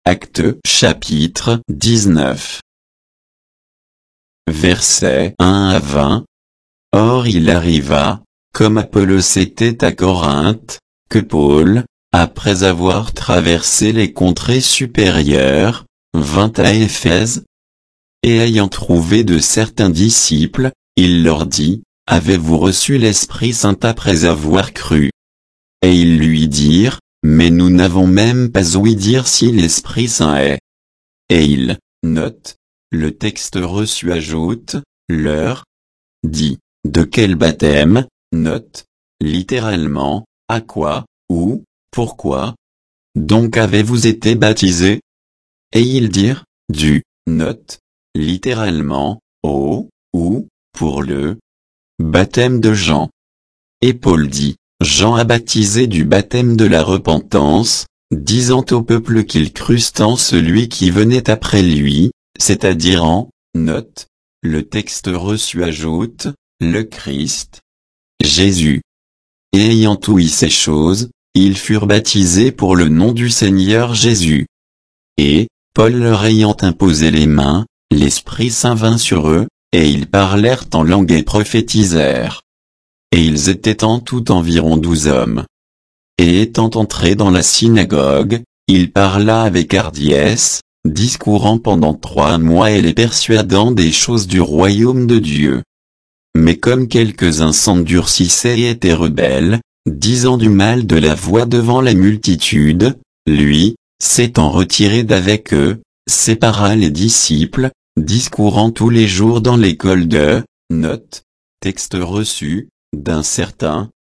Actes chapitre 19. Versets 1 à 20. Or il arriva, comme Apollos était à Corinthe, que Paul, après avoir traversé les contrées supérieures, vint à Éphèse. Et ayant trouvé de certains disciples, il leur dit, avez-vous reçu l'Esprit Saint après avoir cru? Et ils lui dirent, mais nous n'avons même pas ouï dire si l'Esprit Saint est. Et il, note, le texte reçu ajoute, leur dit, de quel baptême, note, littéralement, à quoi, où, pourquoi, donc avez-vous été baptisés? Et ils dirent, du, note, littéralement, au, ou, pour le baptême de Jean. Et Paul dit, Jean a baptisé du baptême de la repentance, disant au peuple qu'ils crussent en celui qui venait après lui, c'est-à-dire en, note, le texte reçu ajoute, le Christ, Jésus. Et ayant ouï ces choses, ils furent baptisés pour le nom du Seigneur Jésus. Et, Paul leur ayant imposé les mains, l'Esprit Saint vint sur eux, et ils parlèrent en langue et prophétisèrent. Et ils étaient en tout environ 12 hommes. Et étant entrés dans la synagogue, il parla avec hardiesse, discourant pendant 3 mois et les persuadant des choses du royaume de Dieu. Mais comme quelques-uns s'endurcissaient et étaient rebelles, disant du mal de la voix devant la multitude, lui, s'étant retiré d'avec eux, sépara les disciples, discourant tous les jours dans l'école de, note, texte reçu, d'un certain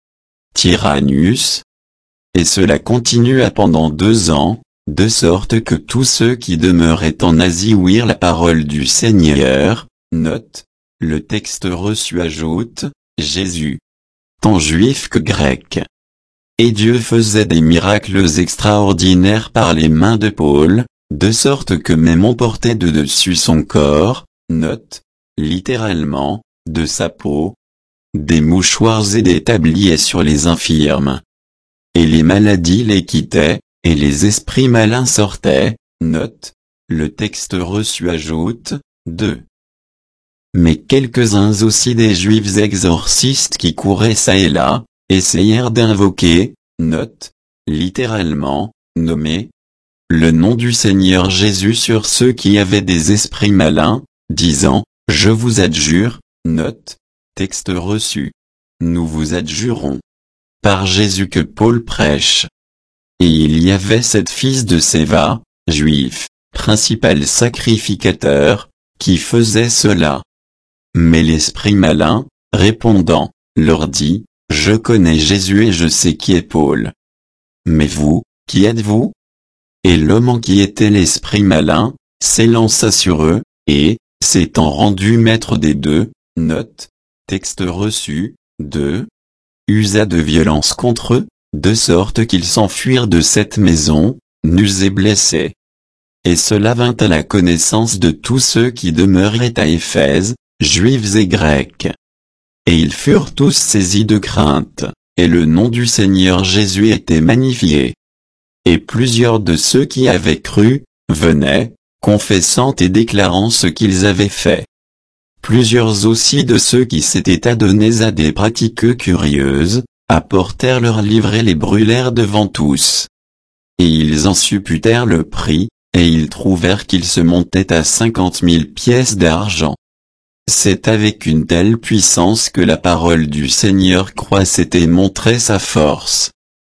Tyrannus. Et cela continua pendant 2 ans, de sorte que tous ceux qui demeuraient en Asie ouïrent la parole du Seigneur, note, le texte reçu ajoute, Jésus, tant juif que grec. Et Dieu faisait des miracles extraordinaires par les mains de Paul, de sorte que même on portait de dessus son corps, note, littéralement, de sa peau, des mouchoirs et des tabliers sur les infirmes. Et les maladies les quittaient, et les esprits malins sortaient, note, le texte reçu ajoute, 2. Mais quelques-uns aussi des juifs exorcistes qui couraient çà et là, essayèrent d'invoquer, note, littéralement, nommer, le nom du Seigneur Jésus sur ceux qui avaient des esprits malins, disant, je vous adjure, note, texte reçu. Nous vous adjurons. Par Jésus que Paul prêche. Et il y avait 7 fils de Séva, juifs, principal sacrificateur, qui faisaient cela. Mais l'esprit malin, répondant, leur dit, je connais Jésus et je sais qui est Paul. Mais vous, qui êtes-vous? Et l'homme en qui était l'esprit malin, s'élança sur eux, et, s'étant rendu maître des 2, note, texte reçu, 2, usa de violence contre eux, de sorte qu'ils s'enfuirent de cette maison, nus et blessés. Et cela vint à la connaissance de tous ceux qui demeuraient à Éphèse, juifs et grecs. Et ils furent tous saisis de crainte, et le nom du Seigneur Jésus était magnifié. Et plusieurs de ceux qui avaient cru, venaient, confessant et déclarant ce qu'ils avaient fait. Plusieurs aussi de ceux qui s'étaient adonnés à des pratiques curieuses, apportèrent leurs livres et les brûlèrent devant tous. Et ils en supputèrent le prix, et ils trouvèrent qu'il se montait à 50 000 pièces d'argent. C'est avec une telle puissance que la parole du Seigneur croissait et montrait sa force.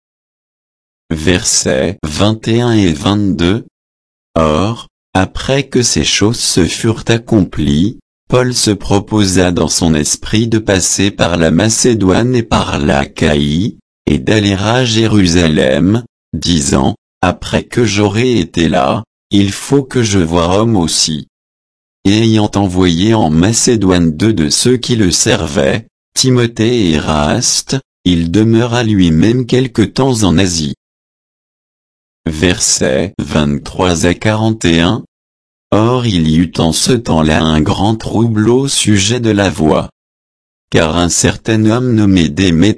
Versets 21 et 22. Or, après que ces choses se furent accomplies, Paul se proposa dans son esprit de passer par la Macédoine et par l'Achaïe, et d'aller à Jérusalem, disant, après que j'aurai été là, il faut que je voie Rome aussi. Et ayant envoyé en Macédoine 2 de ceux qui le servaient, Timothée et Éraste, il demeura lui-même quelque temps en Asie. Versets 23 à 41. Or il y eut en ce temps-là un grand trouble au sujet de la voix. Car un certain homme nommé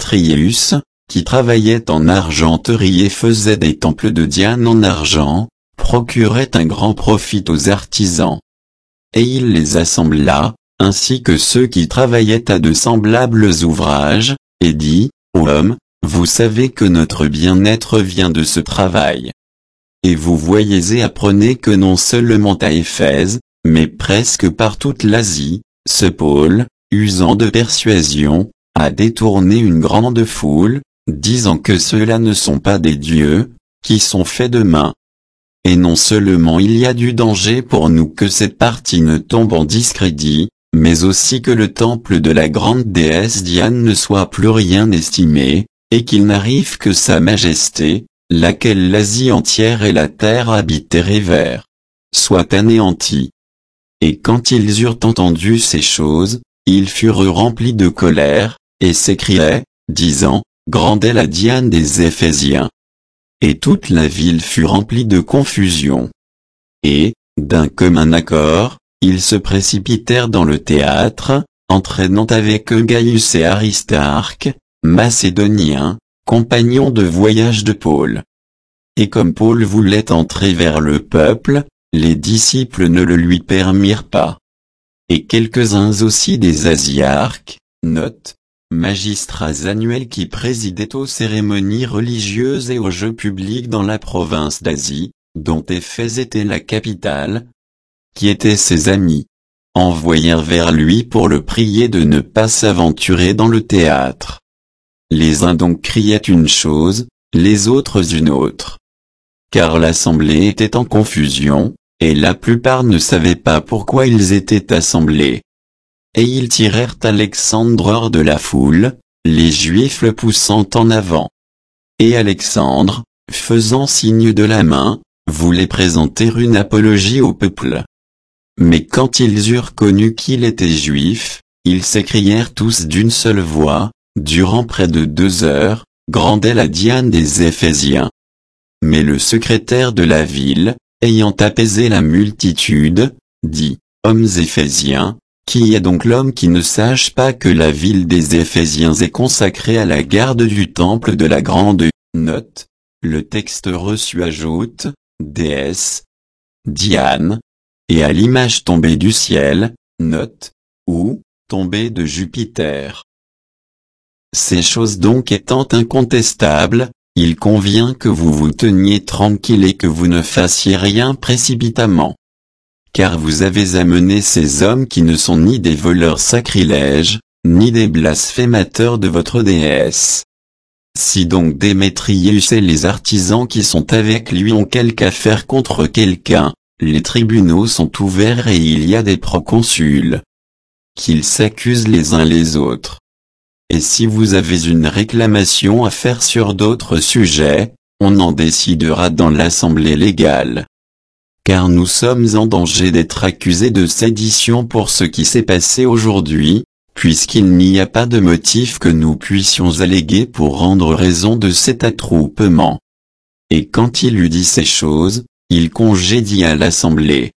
Démétrius, qui travaillait en argenterie et faisait des temples de Diane en argent, procurait un grand profit aux artisans. Et il les assembla, ainsi que ceux qui travaillaient à de semblables ouvrages, et dit, ô hommes, vous savez que notre bien-être vient de ce travail. Et vous voyez et apprenez que non seulement à Éphèse, mais presque par toute l'Asie, ce Paul, usant de persuasion, a détourné une grande foule, disant que ceux-là ne sont pas des dieux, qui sont faits de main. Et non seulement il y a du danger pour nous que cette partie ne tombe en discrédit, mais aussi que le temple de la grande déesse Diane ne soit plus rien estimé, et qu'il n'arrive que sa majesté, laquelle l'Asie entière et la terre habitée révèrent, soit anéantie. Et quand ils eurent entendu ces choses, ils furent remplis de colère, et s'écriaient, disant, grande est la Diane des Éphésiens. Et toute la ville fut remplie de confusion. Et, d'un commun accord, ils se précipitèrent dans le théâtre, entraînant avec eux Gaius et Aristarque, Macédoniens, compagnons de voyage de Paul. Et comme Paul voulait entrer vers le peuple, les disciples ne le lui permirent pas. Et quelques-uns aussi des Asiarques, magistrats annuels qui présidaient aux cérémonies religieuses et aux jeux publics dans la province d'Asie, dont Éphèse était la capitale, qui étaient ses amis, envoyèrent vers lui pour le prier de ne pas s'aventurer dans le théâtre. Les uns donc criaient une chose, les autres une autre. Car l'assemblée était en confusion, et la plupart ne savaient pas pourquoi ils étaient assemblés. Et ils tirèrent Alexandre hors de la foule, les Juifs le poussant en avant. Et Alexandre, faisant signe de la main, voulait présenter une apologie au peuple. Mais quand ils eurent connu qu'il était juif, ils s'écrièrent tous d'une seule voix, durant près de 2 heures, grande est la Diane des Éphésiens. Mais le secrétaire de la ville, ayant apaisé la multitude, dit, hommes Éphésiens, qui est donc l'homme qui ne sache pas que la ville des Éphésiens est consacrée à la garde du temple de la grande le texte reçu ajoute, déesse, Diane, et à l'image tombée du ciel, ou, tombée de Jupiter. Ces choses donc étant incontestables, il convient que vous vous teniez tranquille et que vous ne fassiez rien précipitamment. Car vous avez amené ces hommes qui ne sont ni des voleurs sacrilèges, ni des blasphémateurs de votre déesse. Si donc Démétrius et les artisans qui sont avec lui ont quelque affaire contre quelqu'un, les tribunaux sont ouverts et il y a des proconsuls. Qu'ils s'accusent les uns les autres. Et si vous avez une réclamation à faire sur d'autres sujets, on en décidera dans l'assemblée légale. Car nous sommes en danger d'être accusés de sédition pour ce qui s'est passé aujourd'hui, puisqu'il n'y a pas de motif que nous puissions alléguer pour rendre raison de cet attroupement. Et quand il eut dit ces choses, il congédia l'assemblée.